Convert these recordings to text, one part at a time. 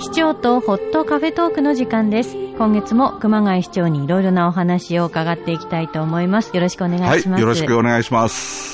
市長とホットカフェトークの時間です。今月も熊谷市長にいろいろなお話を伺っていきたいと思います。よろしくお願いします。 はい、よろしくお願いします。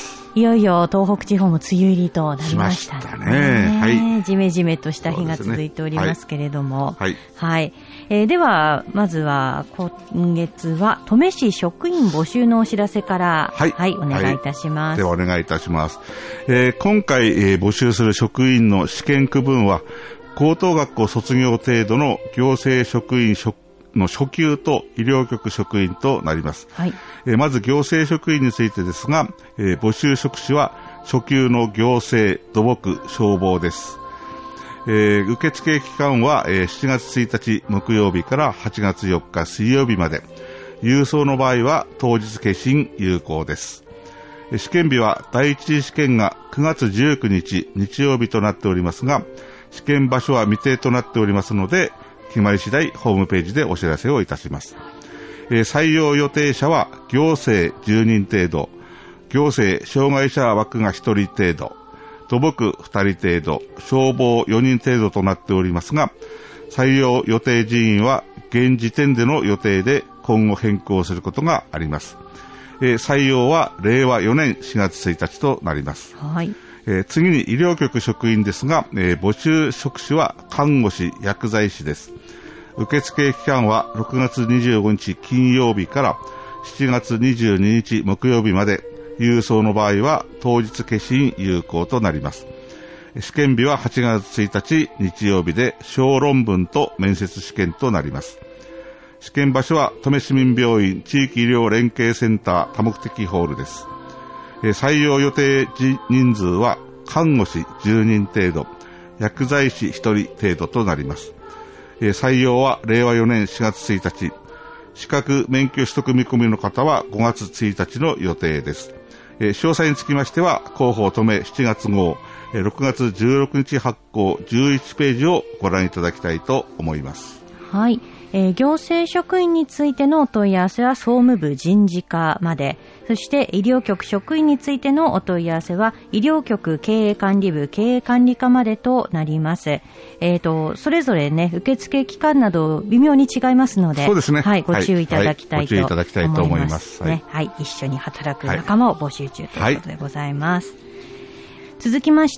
いよいよ東北地方も梅雨入りとなりましたね。 しましたね。はい。 ジメジメとした日が続いておりますけれども。 はい。 はい。では、まずは、今月は、登米市職員募集のお知らせから、はい、はい、お願いいたします。 では、お願いいたします。今回、募集する職員の試験区分は、高等学校卒業程度の行政職員の初級と医療局職員となります。はい。まず行政職員についてですが、募集職種は初級の行政、土木、消防です。受付期間は、7月1日木曜日から8月4日水曜日まで。郵送の場合は当日消印有効です。試験日は第一次試験が9月19日日曜日となっておりますが、試験場所は未定となっておりますので、決まり次第ホームページでお知らせをいたします。採用予定者は行政10人程度、行政障害者枠が1人程度、土木2人程度、消防4人程度となっておりますが、採用予定人員は現時点での予定で今後変更することがあります。採用は令和4年4月1日となります。はい。次に医療局職員ですが、募集職種は看護師、薬剤師です。受付期間は6月25日金曜日から7月22日木曜日まで、郵送の場合は当日消印有効となります。試験日は8月1日日曜日で小論文と面接試験となります。試験場所は登米市民病院地域医療連携センター多目的ホールです。採用予定人数は看護師10人程度、薬剤師1人程度となります。採用は令和4年4月1日、資格免許取得見込みの方は5月1日の予定です。詳細につきましては広報登米7月号6月16日発行11ページをご覧いただきたいと思います。 はい。行政職員についてのお問い合わせは総務部人事課まで、そして医療局職員についてのお問い合わせは医療局経営管理部経営管理課までとなります。それぞれね、受付期間など微妙に違いますので、 そうですね。 はい、ご注意いただきたいと思います。 ご注意いただきたいと思います。 ね、はい、一緒に働く仲間を募集中ということでございます。はい。続きまして、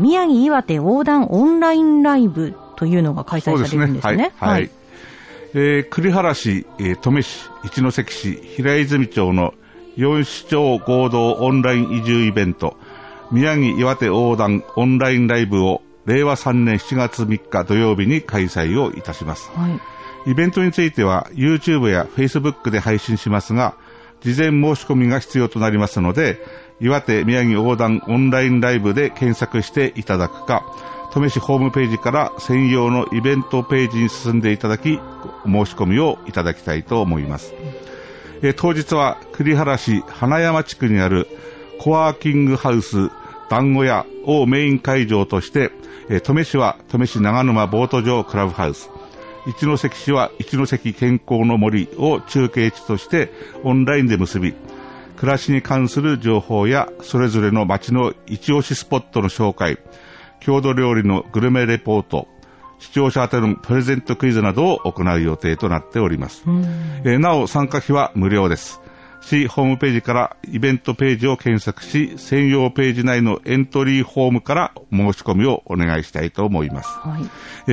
宮城岩手横断オンラインライブというのが開催されるんですね。 そうですね。はい。はい。栗原市、登米市、一関市、平泉町の4市町合同オンライン移住イベント、宮城岩手横断オンラインライブを令和3年7月3日土曜日に開催をいたします。はい。イベントについては YouTube や Facebook で配信しますが、事前申し込みが必要となりますので、岩手宮城横断オンラインライブで検索していただくか、登米市ホームページから専用のイベントページに進んでいただき、申し込みをいただきたいと思います。当日は栗原市花山地区にあるコワーキングハウス団子屋をメイン会場として、登米市は登米市長沼ボート場クラブハウス、一関市は一関健康の森を中継地としてオンラインで結び、暮らしに関する情報やそれぞれの町の一押しスポットの紹介、郷土料理のグルメレポート、視聴者宛てのプレゼントクイズなどを行う予定となっております。なお参加費は無料です。市ホームページからイベントページを検索し、専用ページ内のエントリーフォームから申し込みをお願いしたいと思います。はい。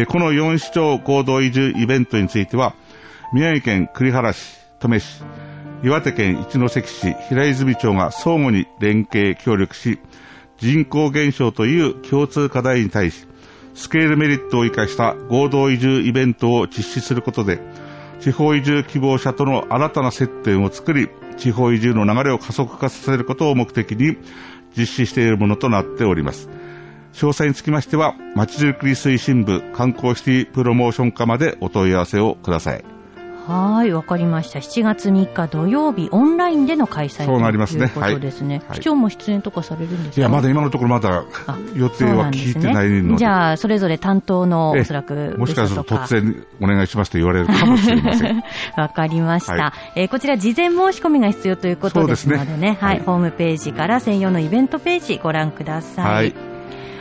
この4市町合同移住イベントについては、宮城県栗原市、登米市、岩手県一関市、平泉町が相互に連携協力し、人口減少という共通課題に対し、スケールメリットを生かした合同移住イベントを実施することで、地方移住希望者との新たな接点を作り、地方移住の流れを加速化させることを目的に実施しているものとなっております。詳細につきましては、まちづくり推進部観光シティプロモーション課までお問い合わせをください。 はい、わかりました。7月3日土曜日オンラインでの開催ということですね。市長も出演とかされるんですか？ いや、まだ今のところまだ予定は聞いてないので。 じゃあ、それぞれ担当のおそらくもしかすると突然お願いしますと言われるかもしれません。 わかりました。こちら事前申し込みが必要ということですのでね。はい、ホームページから専用のイベントページご覧ください。はい。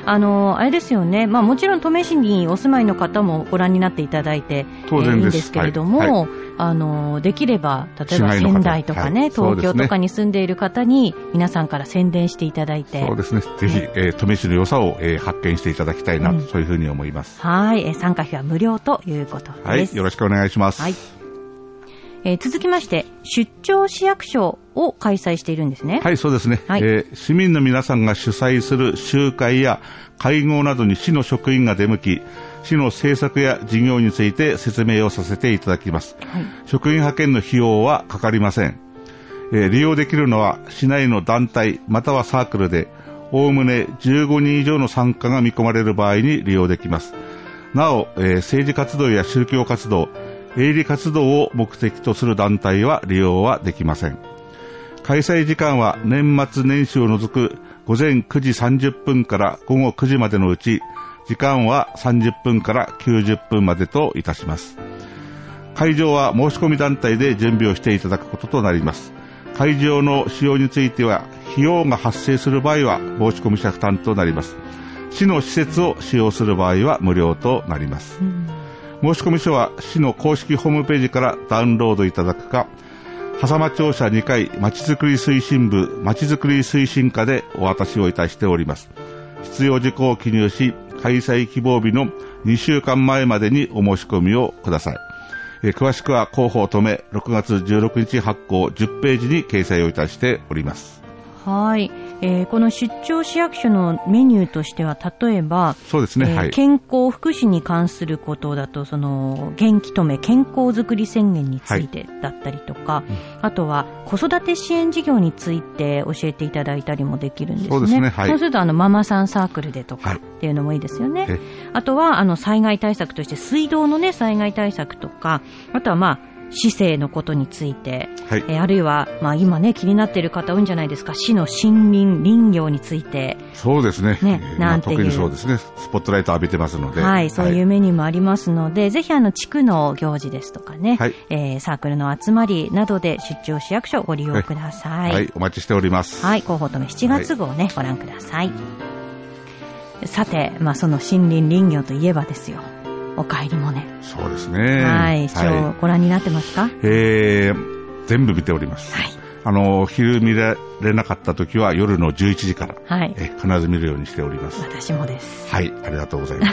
あれですよね、もちろん登米市にお住まいの方もご覧になっていただいて、いいんですけれども、できれば例えば仙台とかね、東京とかに住んでいる方に皆さんから宣伝していただいて、 そうですね、ぜひ、登米市の良さを、発見していただきたいなと、そういうふうに思います。 はい、参加費は無料ということです。 はい、よろしくお願いします。 続きまして出張市役所を開催しているんですね。 はい、そうですね、市民の皆さんが主催する集会や会合などに市の職員が出向き、市の政策や事業について説明をさせていただきます。職員派遣の費用はかかりません。利用できるのは市内の団体またはサークルでおおむね15人以上の参加が見込まれる場合に利用できます。なお、政治活動や宗教活動、営利活動を目的とする団体は利用はできません。開催時間は年末年始を除く午前9時30分から午後9時までのうち、時間は30分から90分までといたします。会場は申し込み団体で準備をしていただくこととなります。会場の使用については費用が発生する場合は申し込み者負担となります。市の施設を使用する場合は無料となります。申込書は市の公式ホームページからダウンロードいただくか、狭間庁舎2階まちづくり推進部まちづくり推進課でお渡しをいたしております。必要事項を記入し、開催希望日の2週間前までにお申し込みをください。詳しくは広報登米6月16日発行10ページに掲載をいたしております。 はい、この出張市役所のメニューとしては、例えばそうですね、 健康福祉に関することだと、その元気登米健康づくり宣言についてだったりとか、あとは子育て支援事業について教えていただいたりもできるんですね。 そうですね、 そうするとママさんサークルでとかっていうのもいいですよね。あとは災害対策として水道のね、災害対策とか、あとは市政のことについて、あるいは、今ね気になっている方多いんじゃないですか、市の森林林業について。 そうですね、 なんていう、 特にそうですね、スポットライト浴びてますので、 そういうメニューもありますので、ぜひ地区の行事ですとかね、サークルの集まりなどで出張市役所をご利用ください。 お待ちしております。 広報登米7月号ね、ご覧ください。さて、その森林林業といえばですよ、おかえりモネ。 そうですね。 ショーご覧になってますか？ 全部見ております。昼見られなかった時は夜の11時から、必ず見るようにしております。 私もです。 ありがとうございます。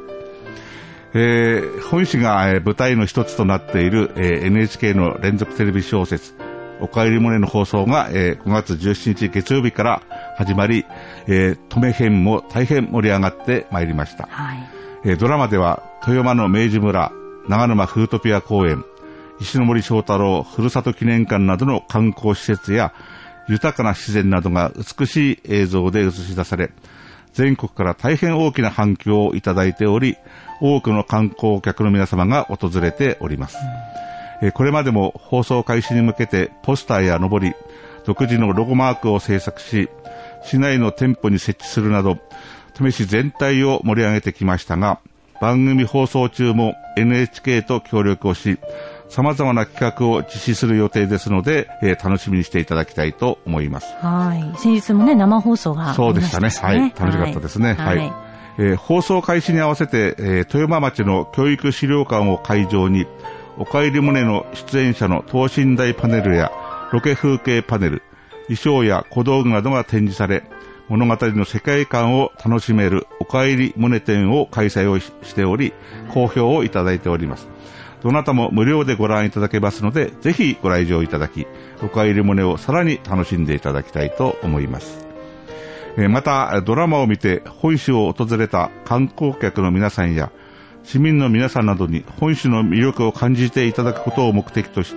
本市が舞台の一つとなっている、NHK の連続テレビ小説おかえりモネの放送が、5月17日月曜日から始まり、登米編も大変盛り上がってまいりました。ドラマでは豊間の明治村、長沼フートピア公園、石森章太郎ふるさと記念館などの観光施設や豊かな自然などが美しい映像で映し出され、全国から大変大きな反響をいただいており、多くの観光客の皆様が訪れております。これまでも放送開始に向けてポスターやのぼり、独自のロゴマークを制作し、市内の店舗に設置するなど、登米市全体を盛り上げてきましたが、番組放送中も NHK と協力をし、様々な企画を実施する予定ですので、楽しみにしていただきたいと思います。 先日もね、生放送がありましたね。 そうでしたね。楽しかったですね。放送開始に合わせて、豊間町の教育資料館を会場に、おかえりモネの出演者の等身大パネルやロケ風景パネル、衣装や小道具などが展示され、物語の世界観を楽しめるおかえりモネ展を開催をしており、好評をいただいております。どなたも無料でご覧いただけますので、ぜひご来場いただき、おかえりモネをさらに楽しんでいただきたいと思います。また、ドラマを見て本市を訪れた観光客の皆さんや市民の皆さんなどに本市の魅力を感じていただくことを目的として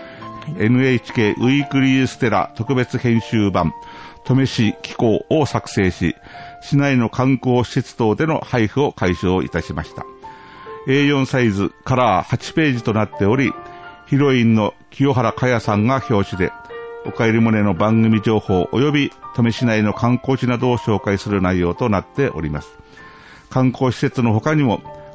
、NHK ウィークリーステラ特別編集版登米市紀行を作成し、市内の観光施設等での配布を開始をいたしました。A4 サイズカラー8ページとなっており、ヒロインの清原果耶さんが表紙で、おかえりモネの番組情報及び登米市内の観光地などを紹介する内容となっております。観光施設の他にも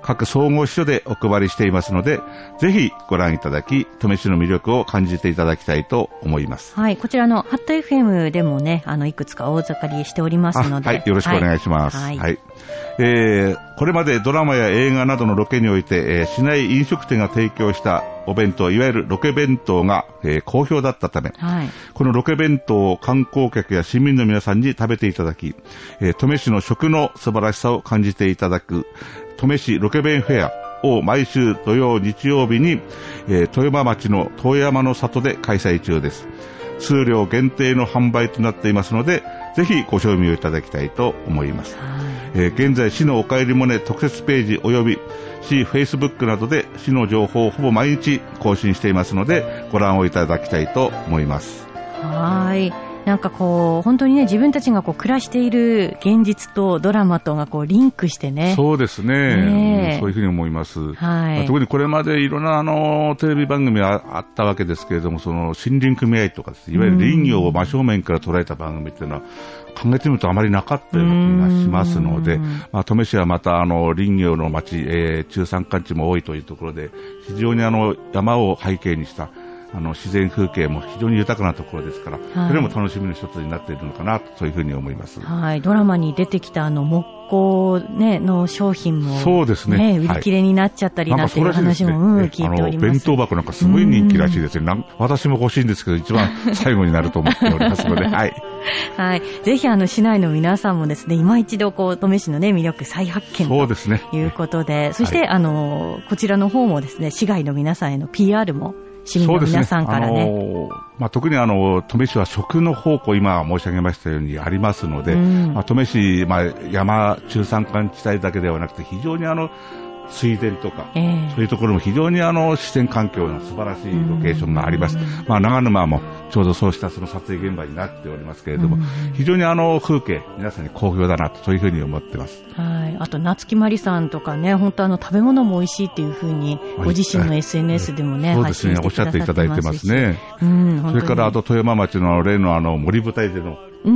各総合支所でお配りしていますので、ぜひご覧いただき、登米市の魅力を感じていただきたいと思います。 はい、こちらのハット FM でもね、いくつか大掛かりしておりますので、 はい、よろしくお願いします。はい。これまでドラマや映画などのロケにおいて、市内飲食店が提供したお弁当、いわゆるロケ弁当が、好評だったため、はい、このロケ弁当を観光客や市民の皆さんに食べていただき、登米市の食の素晴らしさを感じていただく、登米市ロケ弁フェアを毎週土曜日曜日に、富山町の遠山の里で開催中です。数量限定の販売となっていますので、ぜひご賞味をいただきたいと思います。現在市のおかえりモネ特設ページ及び市フェイスブックなどで市の情報をほぼ毎日更新していますので、ご覧をいただきたいと思います。 はい。なんかこう本当にね、自分たちがこう暮らしている現実とドラマとがこうリンクしてね。 そうですね。そういうふうに思います。はい。特にこれまでいろんなテレビ番組があったわけですけれども、その森林組合とかですね、いわゆる林業を真正面から捉えた番組っていうのは考えてみるとあまりなかったような気がしますので、登米市はまた林業の町、中山間地も多いというところで、非常に山を背景にした自然風景も非常に豊かなところですから、はい、それも楽しみの一つになっているのかなと、そういうふうに思います。 はい、ドラマに出てきた木工、ね、の商品も、 そうですね、 売り切れになっちゃったりなんていう話も、聞いております。 弁当箱なんかすごい人気らしいですね。私も欲しいんですけど、一番最後になると思っておりますので、はい。 はい。ぜひ市内の皆さんもですね、今一度登米市のね、魅力再発見ということで、そして、こちらの方もですね、市外の皆さんへの PR も市民の皆さんからね。 特に登米市は食の宝庫、今申し上げましたようにありますので、登米市、山、中山間地帯だけではなくて、非常に水田とか、そういうところも非常に自然環境の素晴らしいロケーションがあります。長沼もちょうどそうしたその撮影現場になっておりますけれども、非常に風景、皆さんに好評だなと、そういうふうに思ってます。 はい。あと、夏木まりさんとかね、本当食べ物も美味しいっていうふうに、ご自身の SNS でもね、 そうですね、おっしゃっていただいてますね。それから、あと、富山町の例の森舞台での、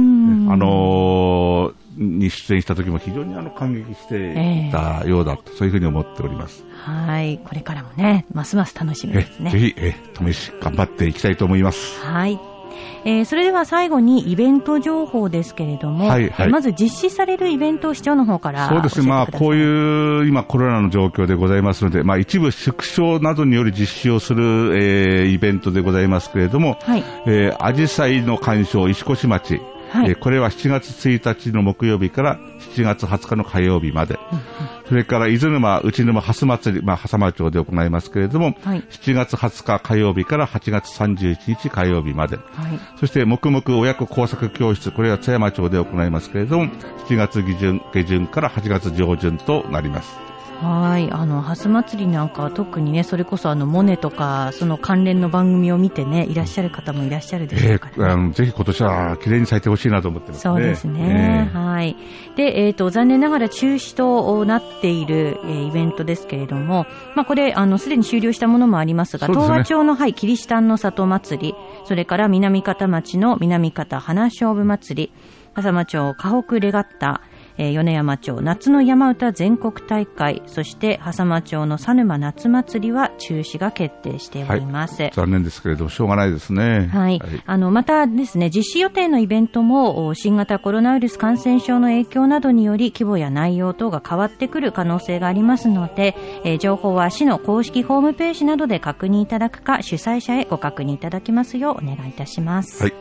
に出演した時も非常に感激していたようだと、そういうふうに思っております。 はい。これからもね、ますます楽しみですね。 ぜひ、登米市頑張っていきたいと思います。 はい。それでは最後にイベント情報ですけれども、まず実施されるイベントを市長の方から教えてください。そうですね。こういう今コロナの状況でございますので、一部縮小などにより実施をする、イベントでございますけれども、アジサイの鑑賞石越町、これは7月1日の木曜日から7月20日の火曜日まで、それから伊豆沼、内沼ハス祭り、笠間町で行いますけれども、7月20日火曜日から8月31日火曜日まで、そして黙々親子工作教室、これは津山町で行いますけれども、7月下旬から8月上旬となります。 はい。ハス祭りなんかは特にね、それこそモネとか、その関連の番組を見てね、いらっしゃる方もいらっしゃるでしょうからね。 ぜひ今年は綺麗に咲いてほしいなと思ってますね。 そうですね。はい。で、残念ながら中止となっている、イベントですけれども、これ、すでに終了したものもありますが、東和町の、キリシタンの里祭り、それから南方町の南方花勝負祭り、笠間町河北レガッタ、米山町夏の山歌全国大会、そして笠間町の佐沼夏祭りは中止が決定しております。 残念ですけれどしょうがないですね。 はい。またですね、実施予定のイベントも新型コロナウイルス感染症の影響などにより規模や内容等が変わってくる可能性がありますので、情報は市の公式ホームページなどで確認いただくか、主催者へご確認いただきますようお願いいたします。はい。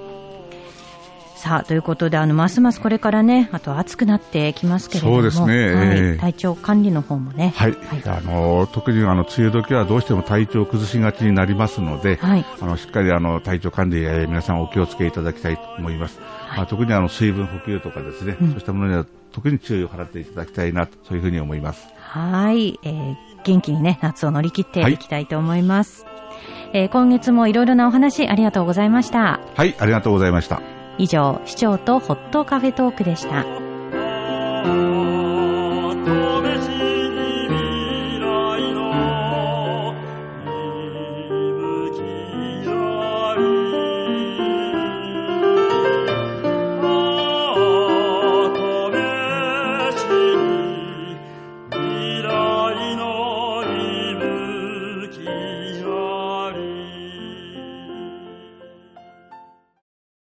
さあ、ということで、ますますこれからね、あと暑くなってきますけれども。 そうですね。 体調管理の方もね。 はい。特に梅雨時はどうしても体調を崩しがちになりますので、しっかり体調管理、皆さんお気をつけいただきたいと思います。特に水分補給とかですね、そうしたものには特に注意を払っていただきたいなと、そういうふうに思います。 はい。元気にね、夏を乗り切っていきたいと思います。今月もいろいろなお話ありがとうございました。 はい、ありがとうございました。 以上、市長とホットカフェトークでした。